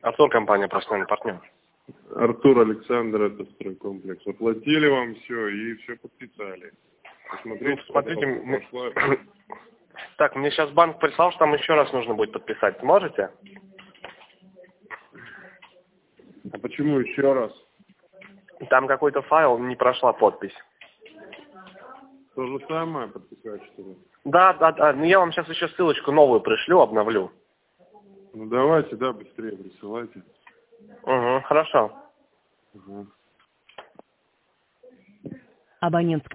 Артур, компания «Профессиональный партнер». Артур Александр, это стройкомплекс. Оплатили вам все и все подписали. Посмотрите, смотрите, так, мне сейчас банк прислал, что там еще раз нужно будет подписать. Сможете? А почему еще раз? Там какой-то файл, не прошла подпись. То же самое подписать, что ли? Да. Ну, я вам сейчас еще ссылочку новую пришлю, обновлю. Ну, давайте, да, быстрее присылайте. Угу, хорошо. Угу. Абонент